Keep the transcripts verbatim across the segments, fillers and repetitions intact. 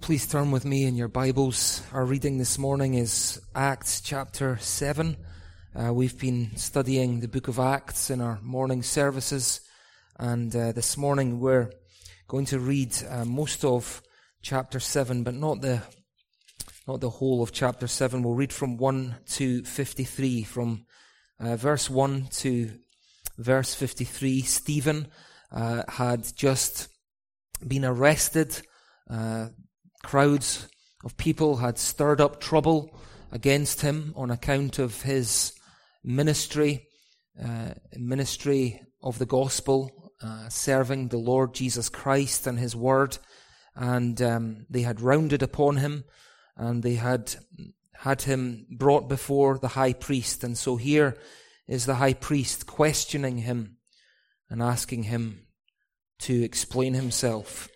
Please turn with me in your Bibles. Our reading this morning is Acts chapter seven. Uh, we've been studying the book of Acts in our morning services, and uh, this morning we're going to read uh, most of chapter seven, but not the not the whole of chapter seven. We'll read from one to fifty-three, from uh, verse one to verse fifty-three. Stephen uh, had just been arrested. Uh, Crowds of people had stirred up trouble against him on account of his ministry, uh, ministry of the gospel, uh, serving the Lord Jesus Christ and his word. And um, they had rounded upon him, and they had had him brought before the high priest. And so here is the high priest questioning him and asking him to explain himself.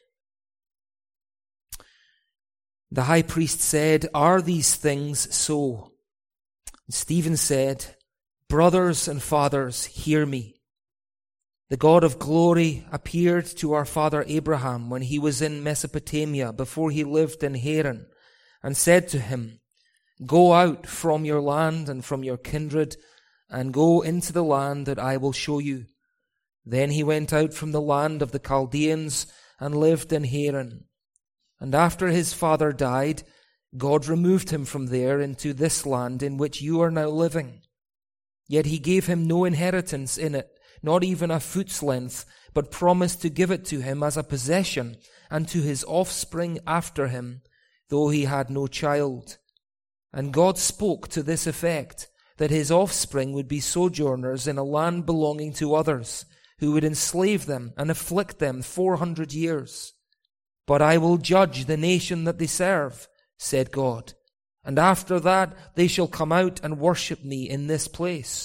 The high priest said, "Are these things so?" And Stephen said, "Brothers and fathers, hear me. The God of glory appeared to our father Abraham when he was in Mesopotamia, before he lived in Haran, and said to him, 'Go out from your land and from your kindred, and go into the land that I will show you.' Then he went out from the land of the Chaldeans and lived in Haran. And after his father died, God removed him from there into this land in which you are now living. Yet he gave him no inheritance in it, not even a foot's length, but promised to give it to him as a possession and to his offspring after him, though he had no child. And God spoke to this effect, that his offspring would be sojourners in a land belonging to others, who would enslave them and afflict them four hundred years. But I will judge the nation that they serve, said God, and after that they shall come out and worship me in this place.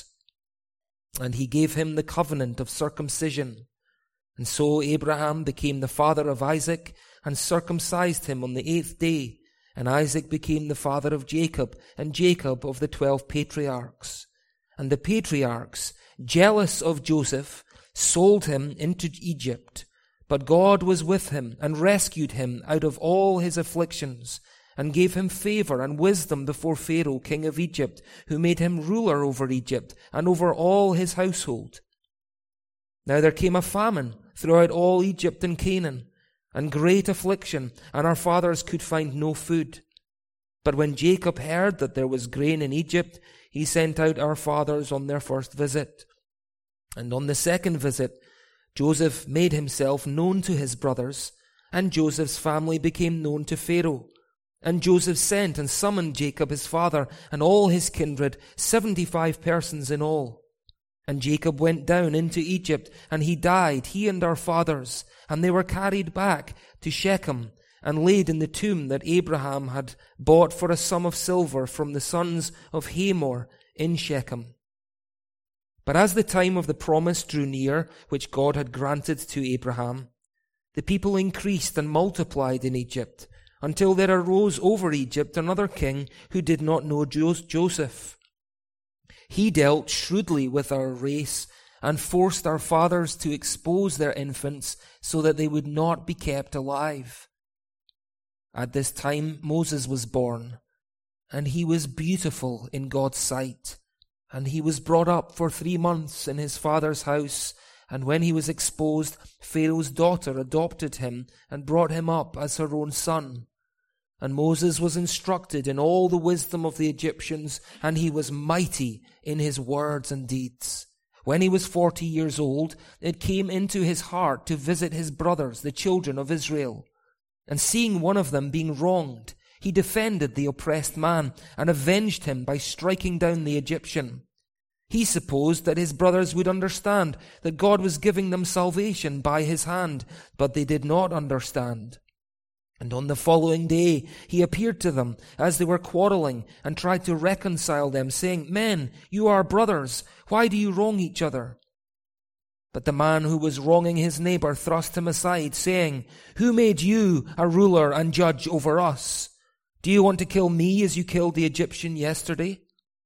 And he gave him the covenant of circumcision. And so Abraham became the father of Isaac, and circumcised him on the eighth day. And Isaac became the father of Jacob, and Jacob of the twelve patriarchs. And the patriarchs, jealous of Joseph, sold him into Egypt. But God was with him and rescued him out of all his afflictions, and gave him favor and wisdom before Pharaoh, king of Egypt, who made him ruler over Egypt and over all his household. Now there came a famine throughout all Egypt and Canaan, and great affliction, and our fathers could find no food. But when Jacob heard that there was grain in Egypt, he sent out our fathers on their first visit. And on the second visit, Joseph made himself known to his brothers, and Joseph's family became known to Pharaoh. And Joseph sent and summoned Jacob his father and all his kindred, seventy-five persons in all. And Jacob went down into Egypt, and he died, he and our fathers, and they were carried back to Shechem, and laid in the tomb that Abraham had bought for a sum of silver from the sons of Hamor in Shechem. But as the time of the promise drew near, which God had granted to Abraham, the people increased and multiplied in Egypt, until there arose over Egypt another king who did not know Joseph. He dealt shrewdly with our race, and forced our fathers to expose their infants, so that they would not be kept alive. At this time Moses was born, and he was beautiful in God's sight. And he was brought up for three months in his father's house, and when he was exposed, Pharaoh's daughter adopted him and brought him up as her own son. And Moses was instructed in all the wisdom of the Egyptians, and he was mighty in his words and deeds. When he was forty years old, it came into his heart to visit his brothers, the children of Israel. And seeing one of them being wronged, he defended the oppressed man and avenged him by striking down the Egyptian. He supposed that his brothers would understand that God was giving them salvation by his hand, but they did not understand. And on the following day he appeared to them as they were quarreling, and tried to reconcile them, saying, "Men, you are brothers. Why do you wrong each other?" But the man who was wronging his neighbor thrust him aside, saying, "Who made you a ruler and judge over us? Do you want to kill me as you killed the Egyptian yesterday?"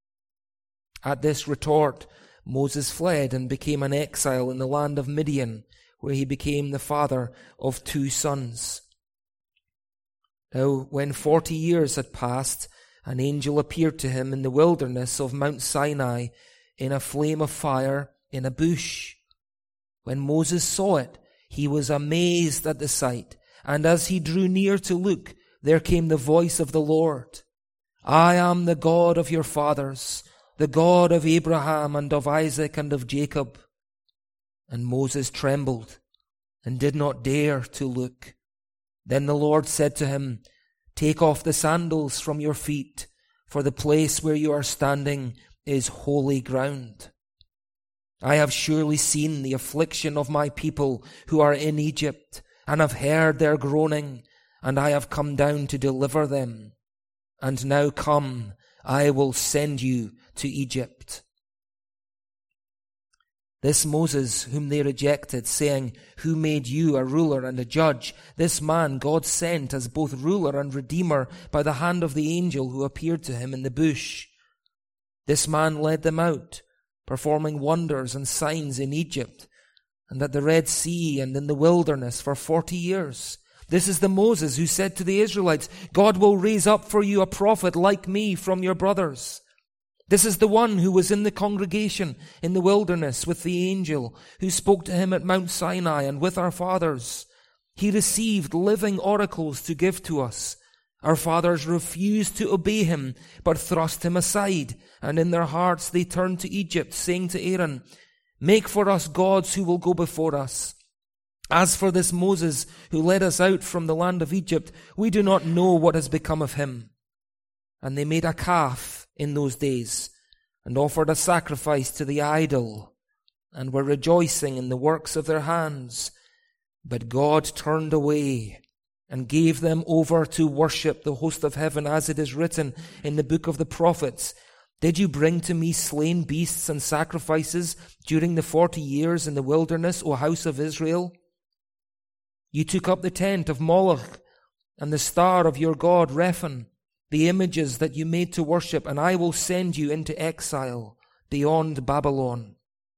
At this retort, Moses fled and became an exile in the land of Midian, where he became the father of two sons. Now, when forty years had passed, an angel appeared to him in the wilderness of Mount Sinai in a flame of fire in a bush. When Moses saw it, he was amazed at the sight, and as he drew near to look, there came the voice of the Lord. I am the God of your fathers, the God of Abraham and of Isaac and of Jacob. And Moses trembled and did not dare to look. Then the Lord said to him, Take off the sandals from your feet, for the place where you are standing is holy ground. I have surely seen the affliction of my people who are in Egypt, and have heard their groaning, and I have come down to deliver them. And now come, I will send you to Egypt. This Moses, whom they rejected, saying, Who made you a ruler and a judge? This man God sent as both ruler and redeemer by the hand of the angel who appeared to him in the bush. This man led them out, performing wonders and signs in Egypt, and at the Red Sea and in the wilderness for forty years. This is the Moses who said to the Israelites, God will raise up for you a prophet like me from your brothers. This is the one who was in the congregation in the wilderness with the angel who spoke to him at Mount Sinai and with our fathers. He received living oracles to give to us. Our fathers refused to obey him, but thrust him aside, and in their hearts they turned to Egypt, saying to Aaron, Make for us gods who will go before us. As for this Moses who led us out from the land of Egypt, we do not know what has become of him. And they made a calf in those days, and offered a sacrifice to the idol, and were rejoicing in the works of their hands. But God turned away, and gave them over to worship the host of heaven, as it is written in the book of the prophets. Did you bring to me slain beasts and sacrifices during the forty years in the wilderness, O house of Israel? You took up the tent of Moloch, and the star of your god Rephan, the images that you made to worship, and I will send you into exile beyond Babylon.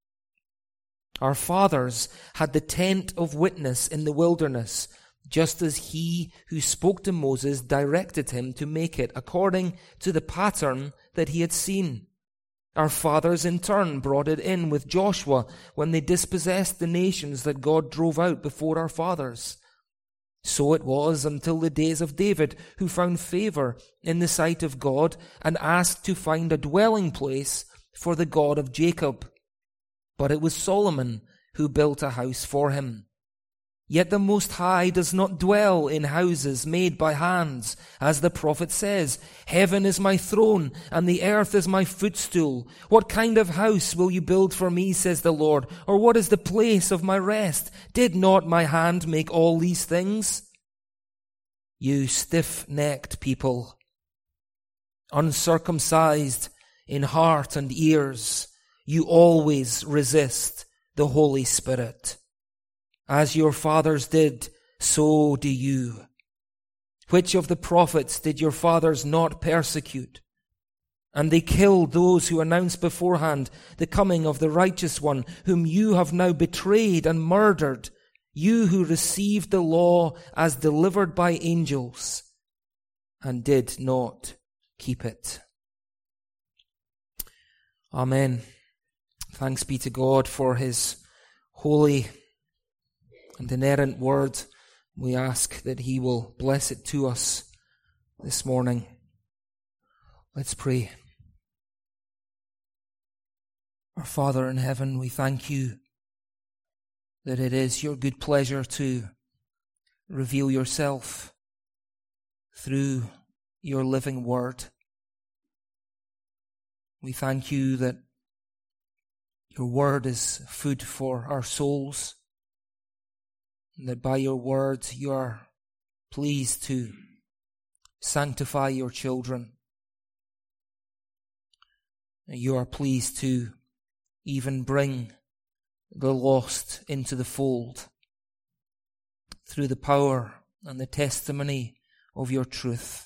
Our fathers had the tent of witness in the wilderness, just as he who spoke to Moses directed him to make it according to the pattern that he had seen. Our fathers in turn brought it in with Joshua when they dispossessed the nations that God drove out before our fathers. So it was until the days of David, who found favor in the sight of God and asked to find a dwelling place for the God of Jacob. But it was Solomon who built a house for him. Yet the Most High does not dwell in houses made by hands, as the prophet says, Heaven is my throne, and the earth is my footstool. What kind of house will you build for me, says the Lord, or what is the place of my rest? Did not my hand make all these things? You stiff-necked people, uncircumcised in heart and ears, you always resist the Holy Spirit. As your fathers did, so do you. Which of the prophets did your fathers not persecute? And they killed those who announced beforehand the coming of the righteous one, whom you have now betrayed and murdered, you who received the law as delivered by angels, and did not keep it. Amen. Thanks be to God for his holy and inerrant word. We ask that he will bless it to us this morning. Let's pray. Our Father in heaven, we thank you that it is your good pleasure to reveal yourself through your living word. We thank you that your word is food for our souls, and that by your word you are pleased to sanctify your children. And you are pleased to even bring the lost into the fold through the power and the testimony of your truth.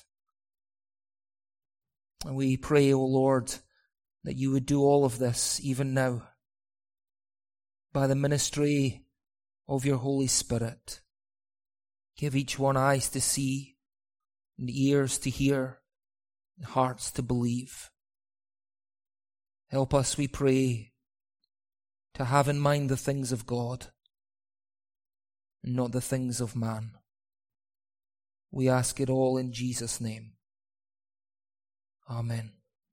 And we pray, O Lord, that you would do all of this even now by the ministry of your Holy Spirit. Give each one eyes to see, and ears to hear, and hearts to believe. Help us, we pray, to have in mind the things of God and not the things of man. We ask it all in Jesus' name. Amen.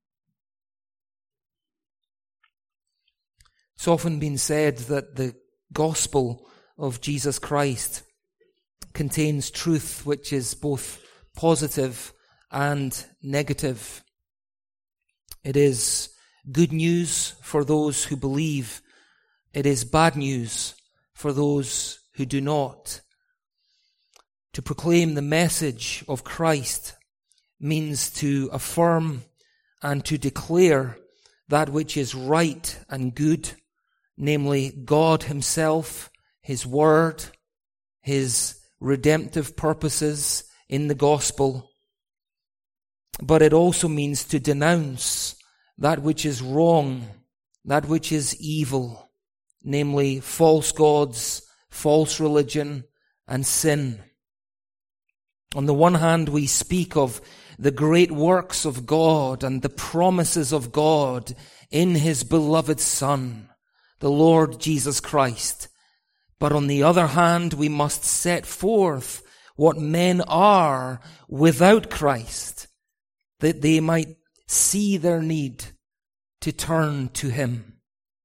It's often been said that the gospel of Jesus Christ contains truth which is both positive and negative. It is good news for those who believe. It is bad news for those who do not. To proclaim the message of Christ means to affirm and to declare that which is right and good, namely God Himself, His Word, His redemptive purposes in the gospel. But it also means to denounce that which is wrong, that which is evil, namely false gods, false religion, and sin. On the one hand, we speak of the great works of God and the promises of God in His beloved Son, the Lord Jesus Christ. But on the other hand, we must set forth what men are without Christ, that they might see their need to turn to Him.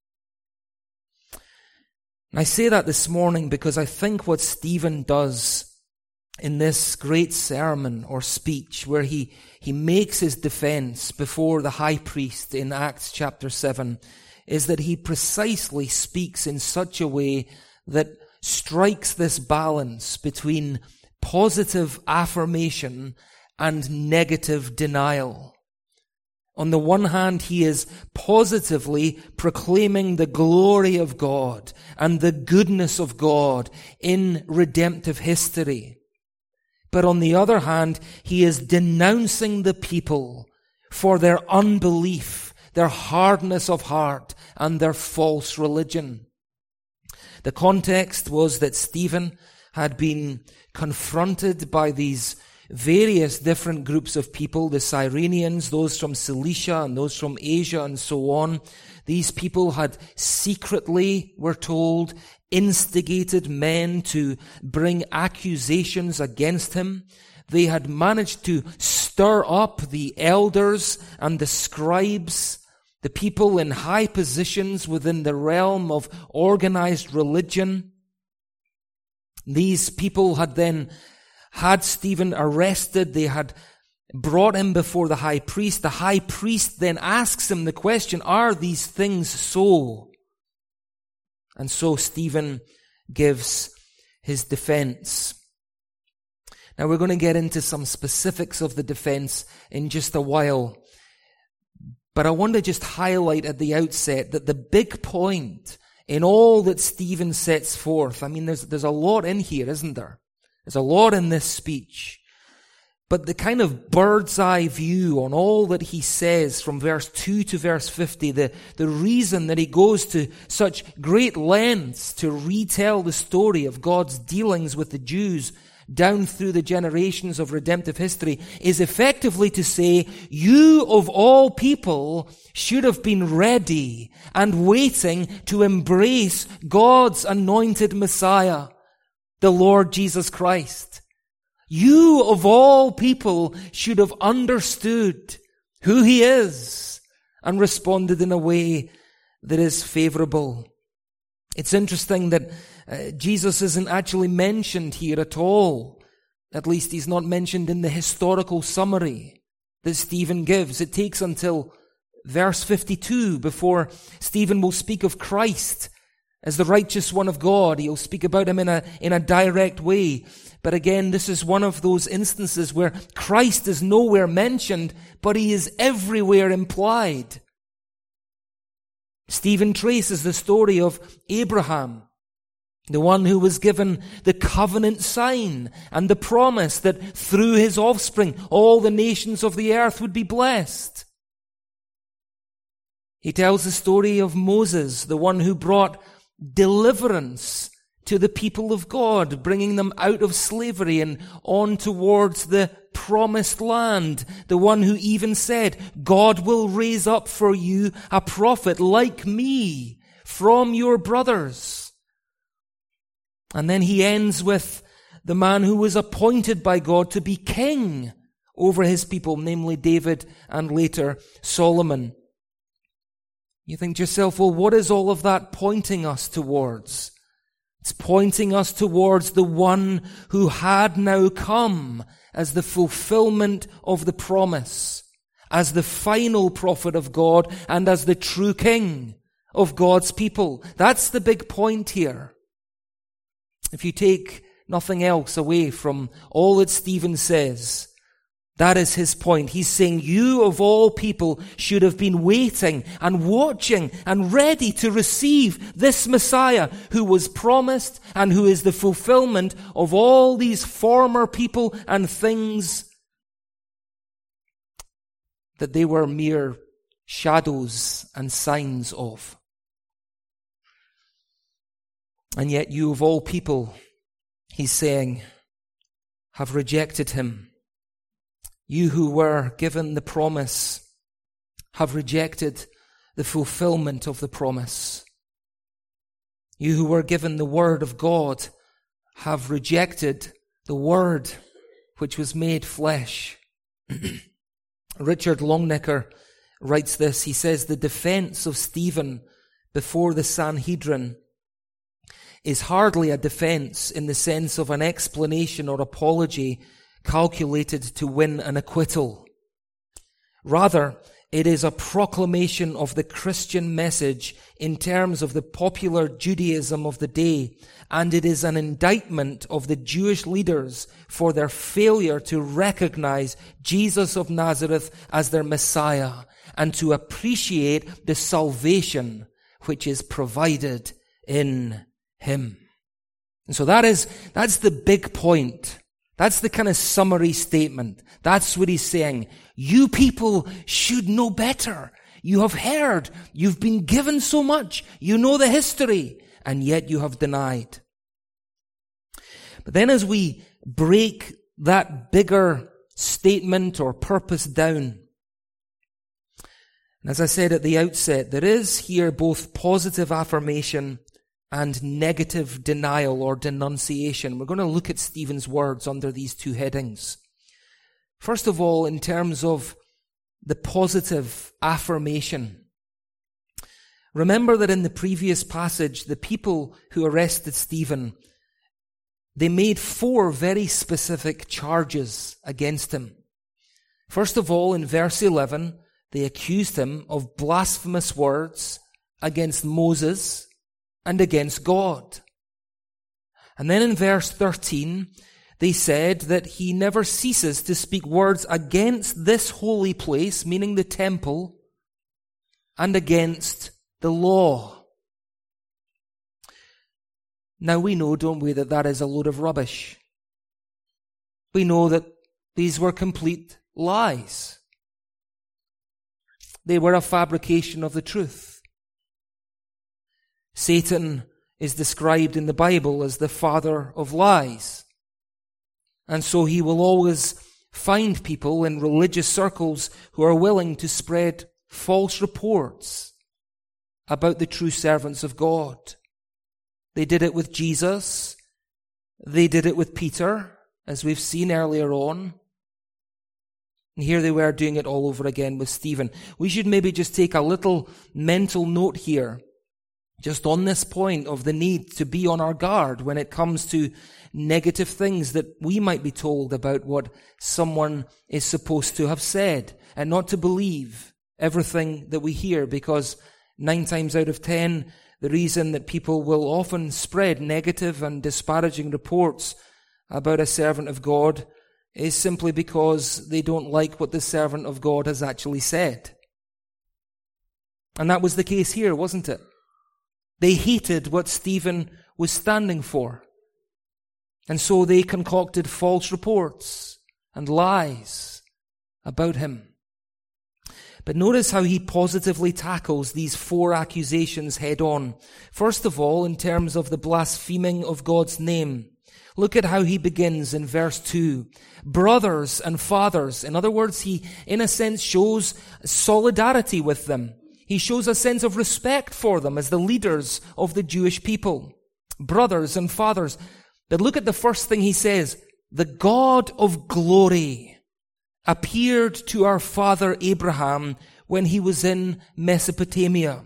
And I say that this morning because I think what Stephen does in this great sermon or speech, where he, he makes his defense before the high priest in Acts chapter seven, is that he precisely speaks in such a way that strikes this balance between positive affirmation and negative denial. On the one hand, he is positively proclaiming the glory of God and the goodness of God in redemptive history. But on the other hand, he is denouncing the people for their unbelief, their hardness of heart, and their false religion. The context was that Stephen had been confronted by these various different groups of people, the Cyrenians, those from Cilicia and those from Asia and so on. These people had secretly, we're told, instigated men to bring accusations against him. They had managed to stir up the elders and the scribes, the people in high positions within the realm of organized religion. These people had then had Stephen arrested. They had brought him before the high priest. The high priest then asks him the question, are these things so? And so Stephen gives his defense. Now we're going to get into some specifics of the defense in just a while. But I want to just highlight at the outset that the big point in all that Stephen sets forth, I mean, there's, there's a lot in here, isn't there? There's a lot in this speech. But the kind of bird's eye view on all that he says from verse two to verse fifty, the, the reason that he goes to such great lengths to retell the story of God's dealings with the Jews down through the generations of redemptive history, is effectively to say, you of all people should have been ready and waiting to embrace God's anointed Messiah, the Lord Jesus Christ. You of all people should have understood who He is and responded in a way that is favorable. It's interesting that uh, Jesus isn't actually mentioned here at all. At least He's not mentioned in the historical summary that Stephen gives. It takes until verse fifty-two before Stephen will speak of Christ as the righteous one of God. He'll speak about Him in a, in a direct way. But again, this is one of those instances where Christ is nowhere mentioned, but He is everywhere implied. Stephen traces the story of Abraham, the one who was given the covenant sign and the promise that through his offspring all the nations of the earth would be blessed. He tells the story of Moses, the one who brought deliverance to the people of God, bringing them out of slavery and on towards the promised land. The one who even said, God will raise up for you a prophet like me from your brothers. And then he ends with the man who was appointed by God to be king over his people, namely David and later Solomon. You think to yourself, well, what is all of that pointing us towards? It's pointing us towards the one who had now come as the fulfillment of the promise, as the final prophet of God, and as the true king of God's people. That's the big point here. If you take nothing else away from all that Stephen says, that is his point. He's saying you of all people should have been waiting and watching and ready to receive this Messiah who was promised and who is the fulfillment of all these former people and things that they were mere shadows and signs of. And yet you of all people, he's saying, have rejected him. You who were given the promise have rejected the fulfillment of the promise. You who were given the word of God have rejected the word which was made flesh. Richard Longnecker writes this. He says, the defense of Stephen before the Sanhedrin is hardly a defense in the sense of an explanation or apology calculated to win an acquittal. Rather, it is a proclamation of the Christian message in terms of the popular Judaism of the day, and it is an indictment of the Jewish leaders for their failure to recognize Jesus of Nazareth as their Messiah and to appreciate the salvation which is provided in him. And so that is, that's the big point. That's the kind of summary statement. That's what he's saying. You people should know better. You have heard. You've been given so much. You know the history. And yet you have denied. But then as we break that bigger statement or purpose down, and as I said at the outset, there is here both positive affirmation and negative denial or denunciation. We're going to look at Stephen's words under these two headings. First of all, in terms of the positive affirmation. Remember that in the previous passage, the people who arrested Stephen, they made four very specific charges against him. First of all, in verse eleven, they accused him of blasphemous words against Moses and against God. And then in verse thirteen, they said that he never ceases to speak words against this holy place, meaning the temple, and against the law. Now we know, don't we, that that is a load of rubbish. We know that these were complete lies. They were a fabrication of the truth. Satan is described in the Bible as the father of lies. And so he will always find people in religious circles who are willing to spread false reports about the true servants of God. They did it with Jesus. They did it with Peter, as we've seen earlier on. And here they were doing it all over again with Stephen. We should maybe just take a little mental note here, just on this point of the need to be on our guard when it comes to negative things that we might be told about what someone is supposed to have said, and not to believe everything that we hear, because nine times out of ten, the reason that people will often spread negative and disparaging reports about a servant of God is simply because they don't like what the servant of God has actually said. And that was the case here, wasn't it? They hated what Stephen was standing for. And so they concocted false reports and lies about him. But notice how he positively tackles these four accusations head on. First of all, in terms of the blaspheming of God's name. Look at how he begins in verse two. Brothers and fathers. In other words, he, in a sense, shows solidarity with them. He shows a sense of respect for them as the leaders of the Jewish people. Brothers and fathers. But look at the first thing he says. The God of glory appeared to our father Abraham when he was in Mesopotamia.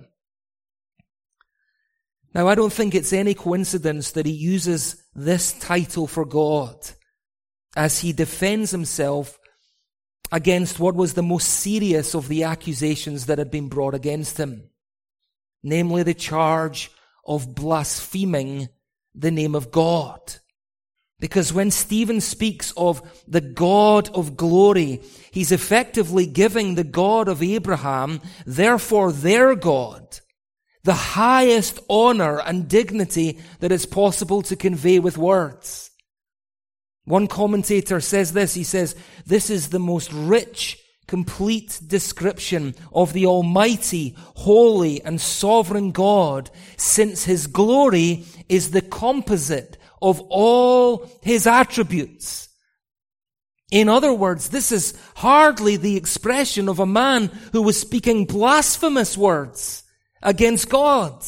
Now, I don't think it's any coincidence that he uses this title for God as he defends himself against what was the most serious of the accusations that had been brought against him, namely the charge of blaspheming the name of God. Because when Stephen speaks of the God of glory, he's effectively giving the God of Abraham, therefore their God, the highest honor and dignity that is possible to convey with words. One commentator says this, he says, this is the most rich, complete description of the almighty, holy, and sovereign God, since his glory is the composite of all his attributes. In other words, this is hardly the expression of a man who was speaking blasphemous words against God.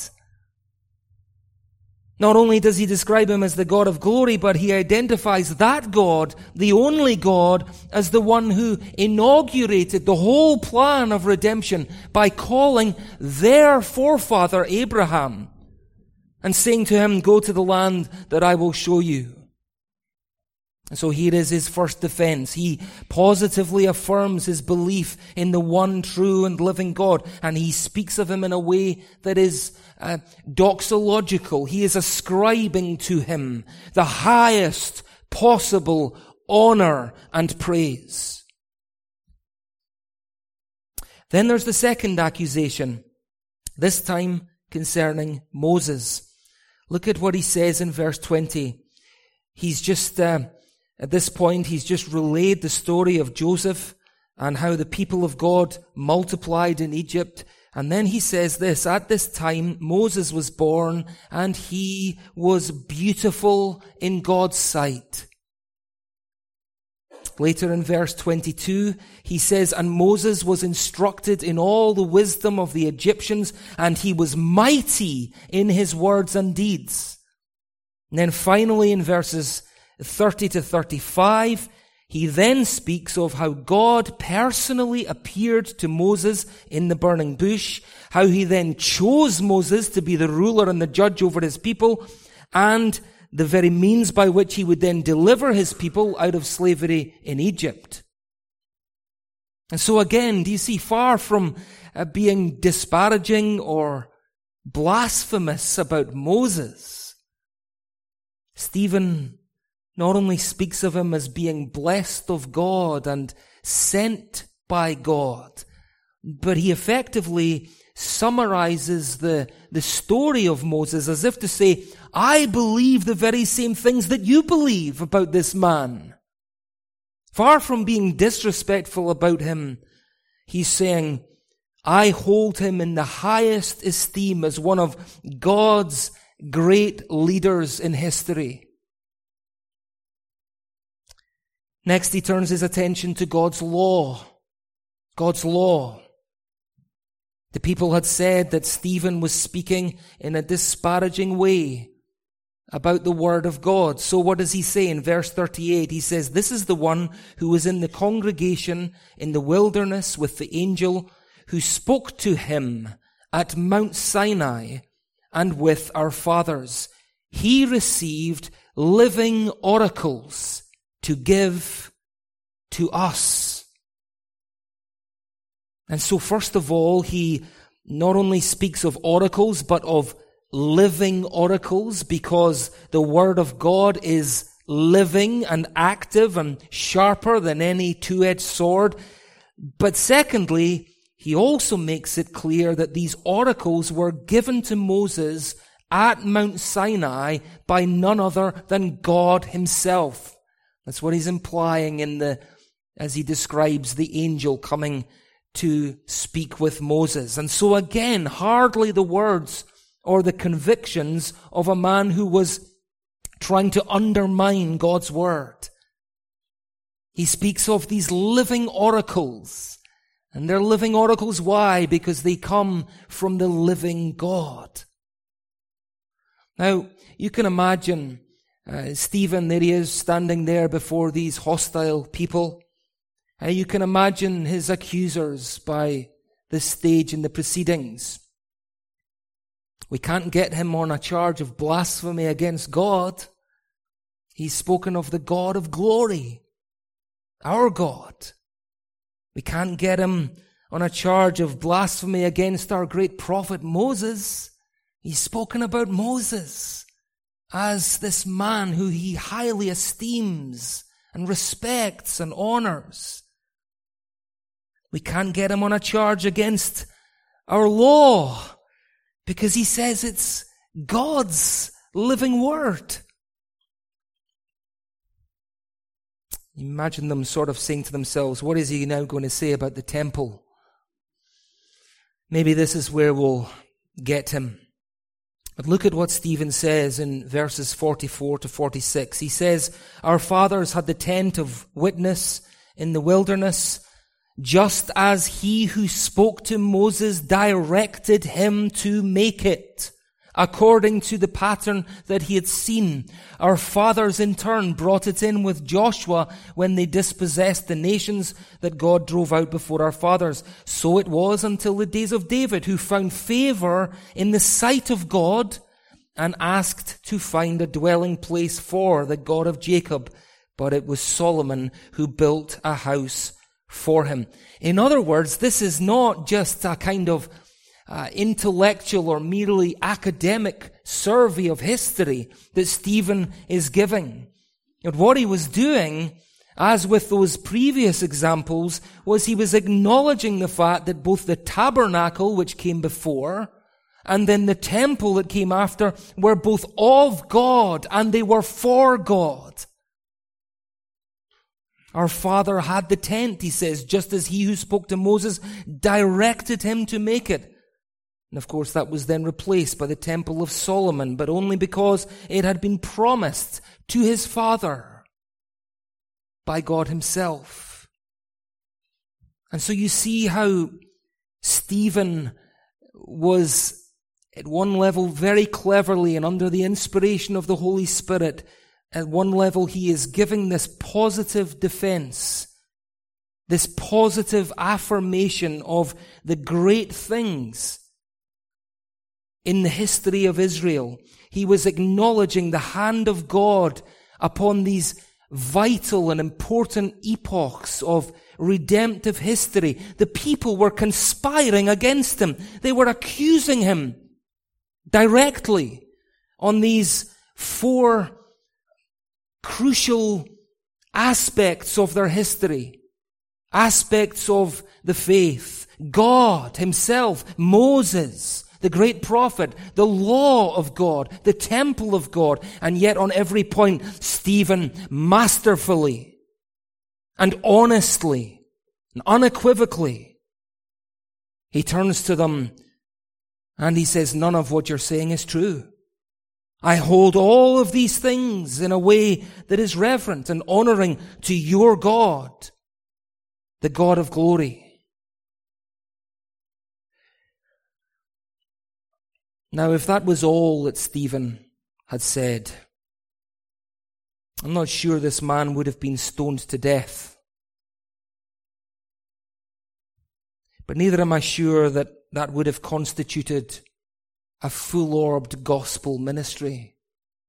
Not only does he describe him as the God of glory, but he identifies that God, the only God, as the one who inaugurated the whole plan of redemption by calling their forefather Abraham and saying to him, go to the land that I will show you. And so here is his first defense. He positively affirms his belief in the one true and living God, and he speaks of him in a way that is uh, doxological. He is ascribing to him the highest possible honor and praise. Then there's the second accusation, this time concerning Moses. Look at what he says in verse twenty. He's just... Uh, At this point, he's just relayed the story of Joseph and how the people of God multiplied in Egypt. And then he says this, at this time, Moses was born and he was beautiful in God's sight. Later in verse twenty-two, he says, and Moses was instructed in all the wisdom of the Egyptians, and he was mighty in his words and deeds. And then finally in verses thirty to thirty-five, he then speaks of how God personally appeared to Moses in the burning bush, how he then chose Moses to be the ruler and the judge over his people, and the very means by which he would then deliver his people out of slavery in Egypt. And so again, do you see, far from uh, being disparaging or blasphemous about Moses, Stephen not only speaks of him as being blessed of God and sent by God, but he effectively summarizes the, the story of Moses as if to say, I believe the very same things that you believe about this man. Far from being disrespectful about him, he's saying, I hold him in the highest esteem as one of God's great leaders in history. Next, he turns his attention to God's law. God's law. The people had said that Stephen was speaking in a disparaging way about the word of God. So what does he say in verse thirty-eight? He says, this is the one who was in the congregation in the wilderness with the angel who spoke to him at Mount Sinai and with our fathers. He received living oracles to give to us. And so first of all, he not only speaks of oracles, but of living oracles, because the word of God is living and active and sharper than any two-edged sword. But secondly, he also makes it clear that these oracles were given to Moses at Mount Sinai by none other than God himself. That's what he's implying in the, as he describes the angel coming to speak with Moses. And so again, hardly the words or the convictions of a man who was trying to undermine God's word. He speaks of these living oracles. And they're living oracles. Why? Because they come from the living God. Now, you can imagine uh, Stephen, there he is, standing there before these hostile people. Uh, you can imagine his accusers by this stage in the proceedings. We can't get him on a charge of blasphemy against God. He's spoken of the God of glory, our God. We can't get him on a charge of blasphemy against our great prophet Moses. He's spoken about Moses as this man who he highly esteems and respects and honors. We can't get him on a charge against our law because he says it's God's living word. Imagine them sort of saying to themselves, what is he now going to say about the temple? Maybe this is where we'll get him. But look at what Stephen says in verses forty-four to forty-six. He says, our fathers had the tent of witness in the wilderness, just as he who spoke to Moses directed him to make it, according to the pattern that he had seen. Our fathers in turn brought it in with Joshua when they dispossessed the nations that God drove out before our fathers. So it was until the days of David, who found favor in the sight of God and asked to find a dwelling place for the God of Jacob. But it was Solomon who built a house for him. In other words, this is not just a kind of Uh, intellectual or merely academic survey of history that Stephen is giving. And what he was doing, as with those previous examples, was he was acknowledging the fact that both the tabernacle, which came before, and then the temple that came after, were both of God, and they were for God. Our father had the tent, he says, just as he who spoke to Moses directed him to make it. And of course that was then replaced by the Temple of Solomon, but only because it had been promised to his father by God himself. And so you see how Stephen was at one level very cleverly and under the inspiration of the Holy Spirit. At one level he is giving this positive defense, this positive affirmation of the great things in the history of Israel. He was acknowledging the hand of God upon these vital and important epochs of redemptive history. The people were conspiring against him. They were accusing him directly on these four crucial aspects of their history, aspects of the faith. God himself, Moses, the great prophet, the law of God, the temple of God, and yet on every point, Stephen masterfully and honestly and unequivocally, he turns to them and he says, none of what you're saying is true. I hold all of these things in a way that is reverent and honoring to your God, the God of glory. Now, if that was all that Stephen had said, I'm not sure this man would have been stoned to death. But neither am I sure that that would have constituted a full-orbed gospel ministry.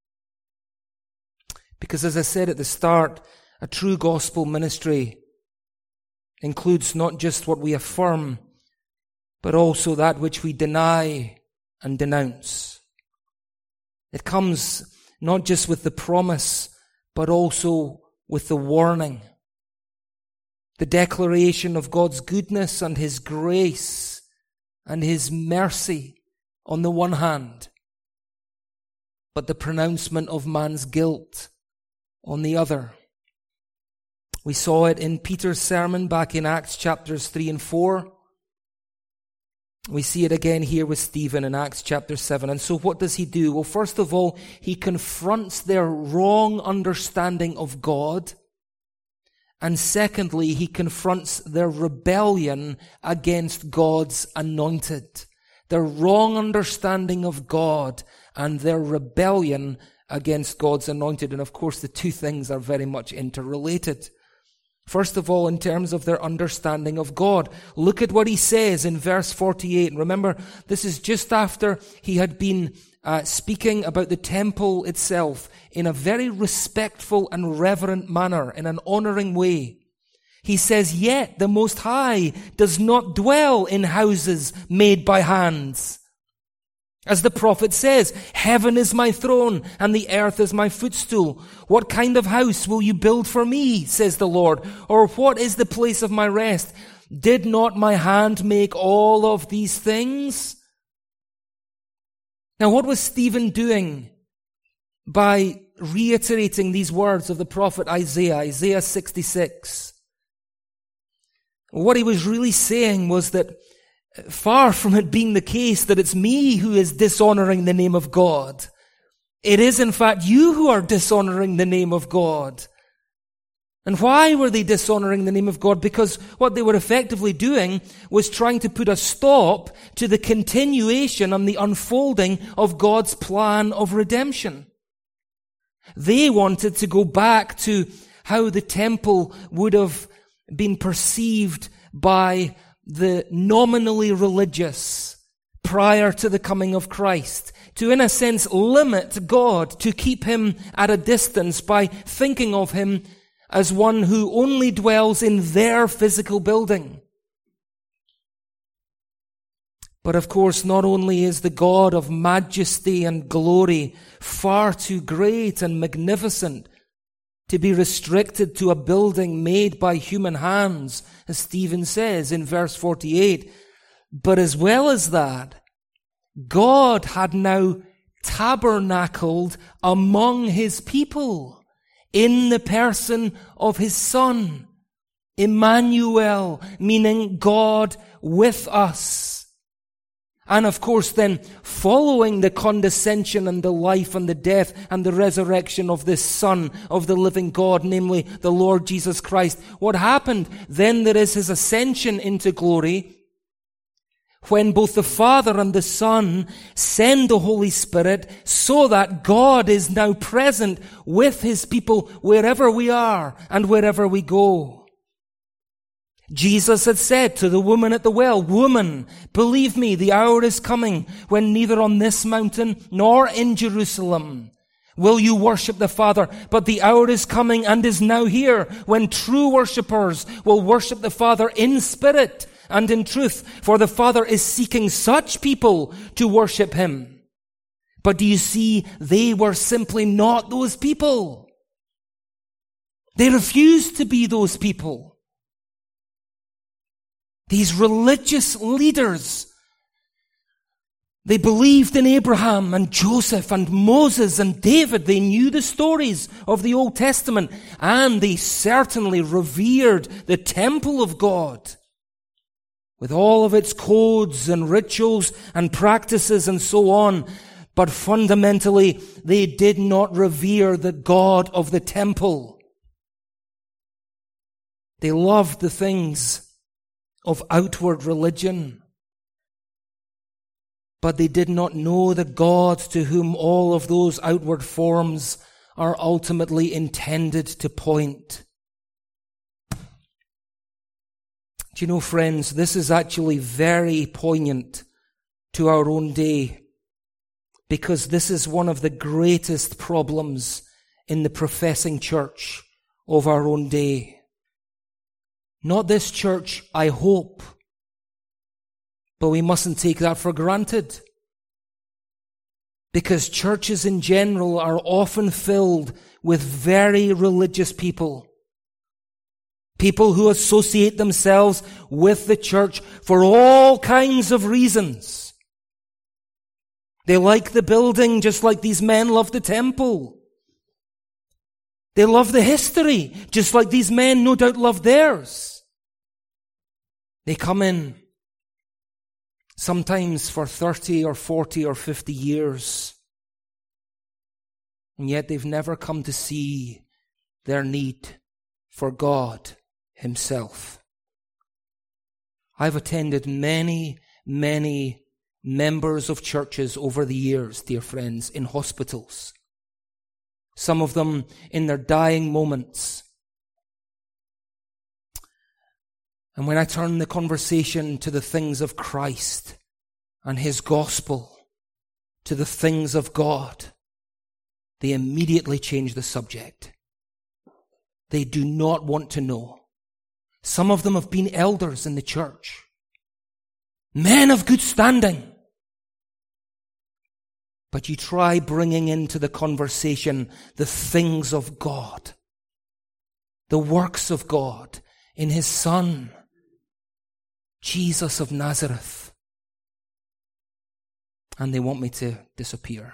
Because as I said at the start, a true gospel ministry includes not just what we affirm, but also that which we deny and denounce. It comes not just with the promise, but also with the warning. The declaration of God's goodness and His grace and His mercy on the one hand, but the pronouncement of man's guilt on the other. We saw it in Peter's sermon back in Acts chapters three and four. We see it again here with Stephen in Acts chapter seven. And so what does he do? Well, first of all, he confronts their wrong understanding of God. And secondly, he confronts their rebellion against God's anointed. Their wrong understanding of God and their rebellion against God's anointed. And of course, the two things are very much interrelated. First of all, in terms of their understanding of God, look at what he says in verse forty-eight. And remember, this is just after he had been uh, speaking about the temple itself in a very respectful and reverent manner, in an honoring way. He says, "Yet the Most High does not dwell in houses made by hands. As the prophet says, heaven is my throne and the earth is my footstool. What kind of house will you build for me, says the Lord? Or what is the place of my rest? Did not my hand make all of these things?" Now, what was Stephen doing by reiterating these words of the prophet Isaiah, Isaiah sixty-six? What he was really saying was that far from it being the case that it's me who is dishonoring the name of God, it is in fact you who are dishonoring the name of God. And why were they dishonoring the name of God? Because what they were effectively doing was trying to put a stop to the continuation and the unfolding of God's plan of redemption. They wanted to go back to how the temple would have been perceived by the nominally religious prior to the coming of Christ, to in a sense limit God, to keep him at a distance by thinking of him as one who only dwells in their physical building. But of course, not only is the God of majesty and glory far too great and magnificent to be restricted to a building made by human hands, as Stephen says in verse forty-eight. But as well as that, God had now tabernacled among his people in the person of his Son, Emmanuel, meaning God with us. And of course then, following the condescension and the life and the death and the resurrection of this Son of the living God, namely the Lord Jesus Christ, what happened? Then there is his ascension into glory, when both the Father and the Son send the Holy Spirit so that God is now present with his people wherever we are and wherever we go. Jesus had said to the woman at the well, "Woman, believe me, the hour is coming when neither on this mountain nor in Jerusalem will you worship the Father, but the hour is coming and is now here when true worshippers will worship the Father in spirit and in truth, for the Father is seeking such people to worship him." But do you see, they were simply not those people. They refused to be those people. These religious leaders, they believed in Abraham and Joseph and Moses and David. They knew the stories of the Old Testament, and they certainly revered the temple of God with all of its codes and rituals and practices and so on. But fundamentally, they did not revere the God of the temple. They loved the things of outward religion, but they did not know the God to whom all of those outward forms are ultimately intended to point. Do you know, friends, this is actually very poignant to our own day, because this is one of the greatest problems in the professing church of our own day. Not this church, I hope, but we mustn't take that for granted. Because churches in general are often filled with very religious people. People who associate themselves with the church for all kinds of reasons. They like the building just like these men love the temple. They love the history just like these men no doubt love theirs. They come in sometimes for thirty or forty or fifty years. And yet they've never come to see their need for God himself. I've attended many, many members of churches over the years, dear friends, in hospitals. Some of them in their dying moments. And when I turn the conversation to the things of Christ and his gospel, to the things of God, they immediately change the subject. They do not want to know. Some of them have been elders in the church. Men of good standing. But you try bringing into the conversation the things of God, the works of God in his Son, Jesus of Nazareth. And they want me to disappear.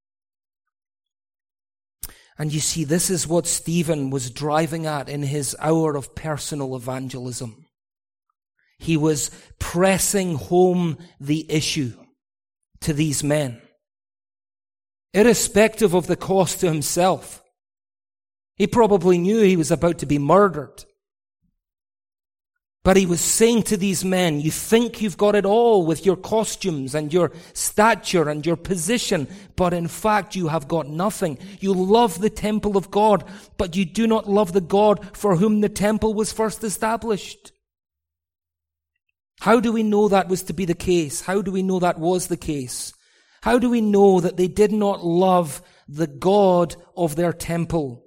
And you see, this is what Stephen was driving at in his hour of personal evangelism. He was pressing home the issue to these men, irrespective of the cost to himself. He probably knew he was about to be murdered. But he was saying to these men, you think you've got it all with your costumes and your stature and your position, but in fact you have got nothing. You love the temple of God, but you do not love the God for whom the temple was first established. How do we know that was to be the case? How do we know that was the case? How do we know that they did not love the God of their temple?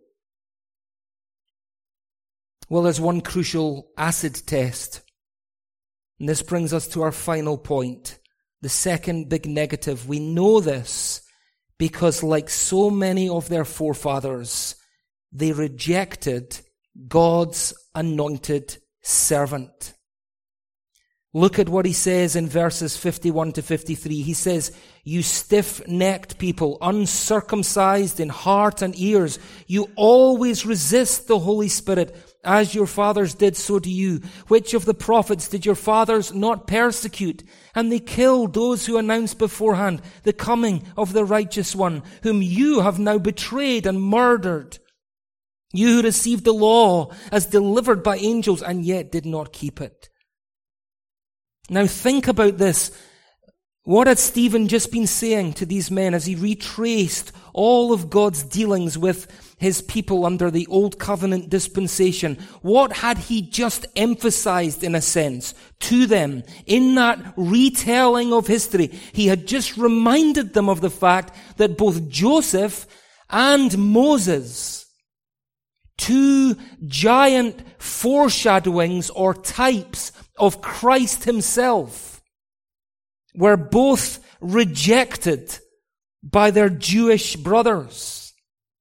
Well, there's one crucial acid test. And this brings us to our final point. The second big negative. We know this because, like so many of their forefathers, they rejected God's anointed servant. Look at what he says in verses fifty-one to fifty-three. He says, you stiff-necked people, uncircumcised in heart and ears, you always resist the Holy Spirit. As your fathers did, so do you. Which of the prophets did your fathers not persecute? And they killed those who announced beforehand the coming of the righteous one, whom you have now betrayed and murdered. You who received the law as delivered by angels and yet did not keep it. Now think about this. What had Stephen just been saying to these men as he retraced all of God's dealings with his people under the Old Covenant dispensation? What had he just emphasized, in a sense, to them in that retelling of history? He had just reminded them of the fact that both Joseph and Moses, two giant foreshadowings or types of Christ himself, were both rejected by their Jewish brothers.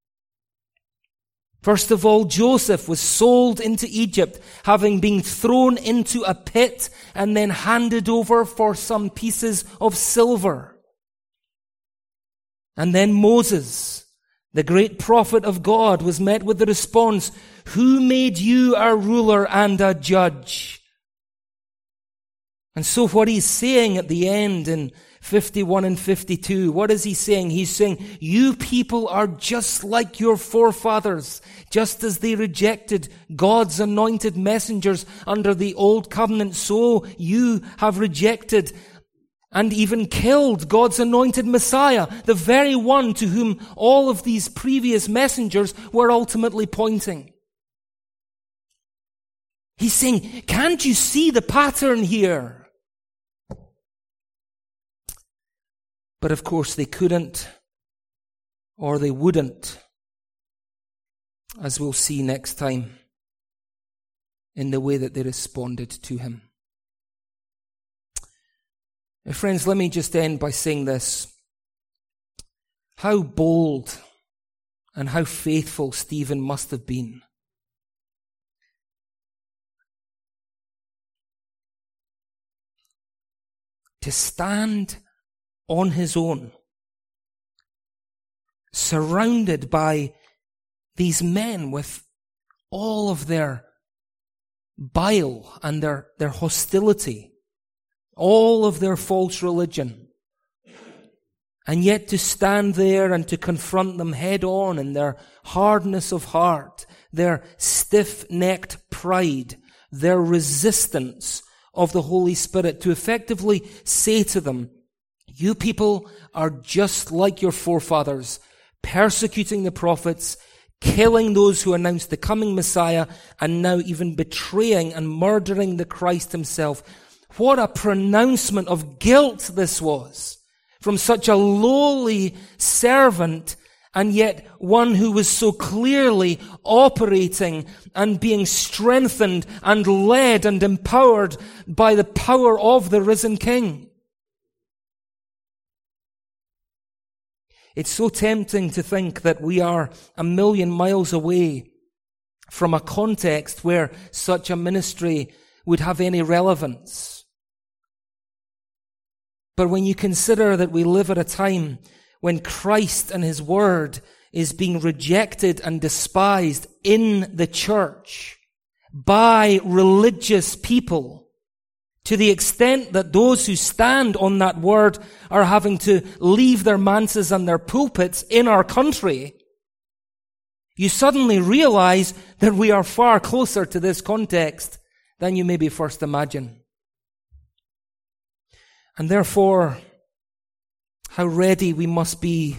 First of all, Joseph was sold into Egypt, having been thrown into a pit and then handed over for some pieces of silver. And then Moses, the great prophet of God, was met with the response, who made you a ruler and a judge? And so what he's saying at the end in fifty-one and fifty-two, what is he saying? He's saying, you people are just like your forefathers, just as they rejected God's anointed messengers under the Old Covenant, so you have rejected and even killed God's anointed Messiah, the very one to whom all of these previous messengers were ultimately pointing. He's saying, can't you see the pattern here? But of course they couldn't, or they wouldn't, as we'll see next time, in the way that they responded to him. Now, friends, let me just end by saying this. How bold and how faithful Stephen must have been. To stand on his own, surrounded by these men with all of their bile and their, their hostility, all of their false religion, and yet to stand there and to confront them head on in their hardness of heart, their stiff-necked pride, their resistance of the Holy Spirit, to effectively say to them, you people are just like your forefathers, persecuting the prophets, killing those who announced the coming Messiah, and now even betraying and murdering the Christ himself. What a pronouncement of guilt this was from such a lowly servant, and yet one who was so clearly operating and being strengthened and led and empowered by the power of the risen King. It's so tempting to think that we are a million miles away from a context where such a ministry would have any relevance. But when you consider that we live at a time when Christ and his word is being rejected and despised in the church by religious people, to the extent that those who stand on that word are having to leave their manses and their pulpits in our country, you suddenly realize that we are far closer to this context than you maybe first imagine. And therefore, how ready we must be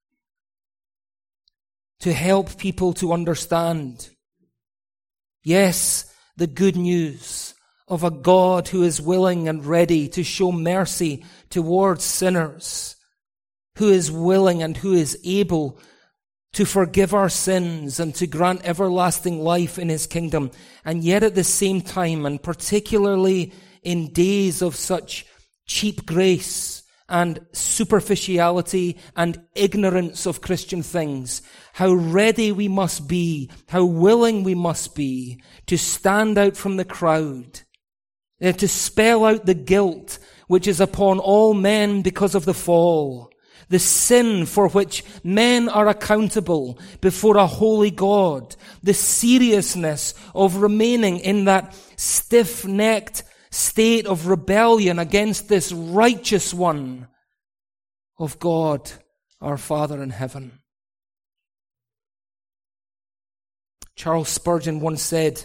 to help people to understand, yes, the good news of a God who is willing and ready to show mercy towards sinners, who is willing and who is able to forgive our sins and to grant everlasting life in his kingdom. And yet at the same time, and particularly in days of such cheap grace and superficiality and ignorance of Christian things, how ready we must be, how willing we must be to stand out from the crowd, to spell out the guilt which is upon all men because of the fall, the sin for which men are accountable before a holy God, the seriousness of remaining in that stiff-necked state of rebellion against this righteous one of God, our Father in heaven. Charles Spurgeon once said,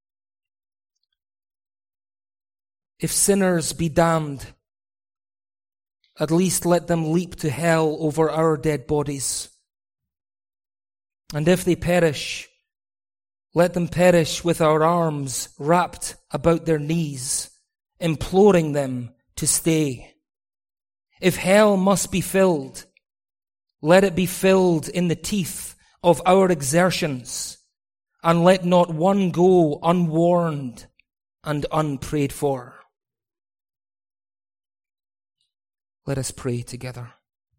if sinners be damned, at least let them leap to hell over our dead bodies. And if they perish, let them perish with our arms wrapped about their knees, imploring them to stay. If hell must be filled, let it be filled in the teeth of our exertions, and let not one go unwarned and unprayed for. Let us pray together.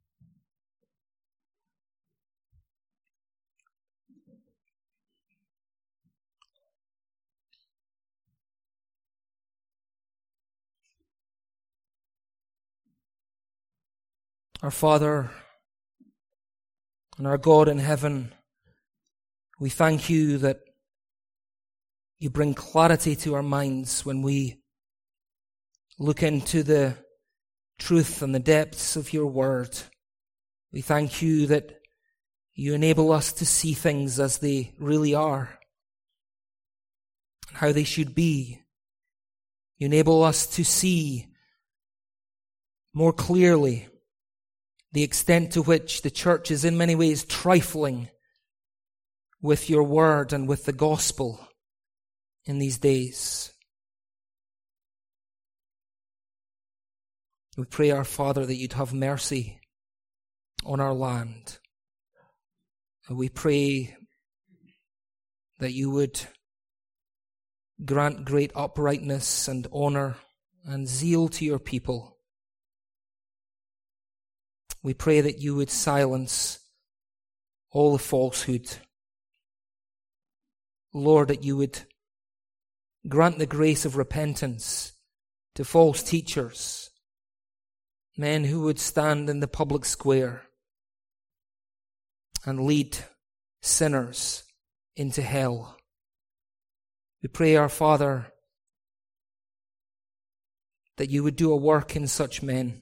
Our Father and our God in heaven, we thank you that you bring clarity to our minds when we look into the truth and the depths of your word. We thank you that you enable us to see things as they really are, and how they should be. You enable us to see more clearly the extent to which the church is in many ways trifling with your word and with the gospel in these days. We pray, our Father, that you'd have mercy on our land. And we pray that you would grant great uprightness and honor and zeal to your people. We pray that you would silence all the falsehood. Lord, that you would grant the grace of repentance to false teachers, men who would stand in the public square and lead sinners into hell. We pray, our Father, that you would do a work in such men.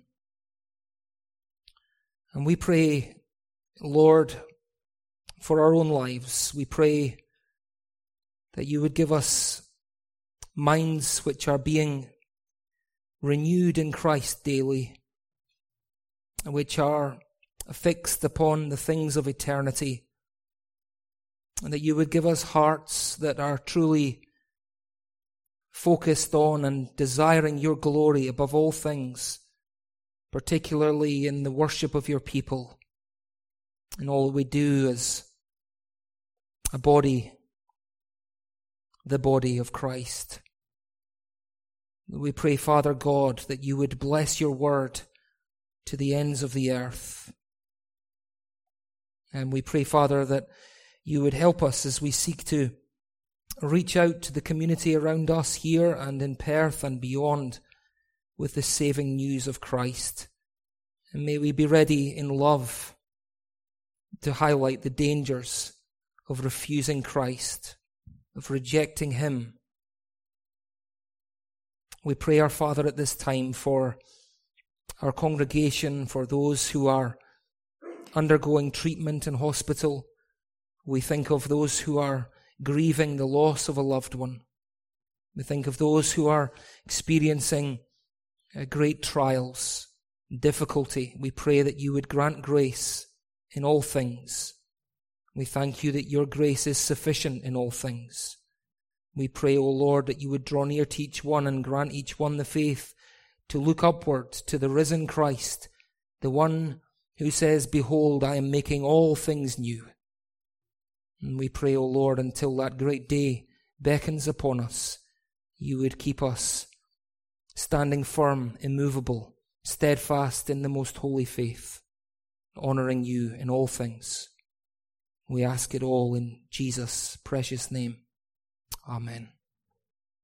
And we pray, Lord, for our own lives. We pray that you would give us minds which are being renewed in Christ daily, which are fixed upon the things of eternity, and that you would give us hearts that are truly focused on and desiring your glory above all things, particularly in the worship of your people, in all that we do as a body, the body of Christ. We pray, Father God, that you would bless your word to the ends of the earth. And we pray, Father, that you would help us as we seek to reach out to the community around us here and in Perth and beyond with the saving news of Christ. And may we be ready in love to highlight the dangers of refusing Christ, of rejecting him. We pray, our Father, at this time for our congregation, for those who are undergoing treatment in hospital. We think of those who are grieving the loss of a loved one. We think of those who are experiencing uh, great trials, difficulty. We pray that you would grant grace in all things. We thank you that your grace is sufficient in all things. We pray, O Lord, that you would draw near to each one and grant each one the faith to look upward to the risen Christ, the one who says, "Behold, I am making all things new." And we pray, O Lord, until that great day beckons upon us, you would keep us standing firm, immovable, steadfast in the most holy faith, honoring you in all things. We ask it all in Jesus' precious name. Amen.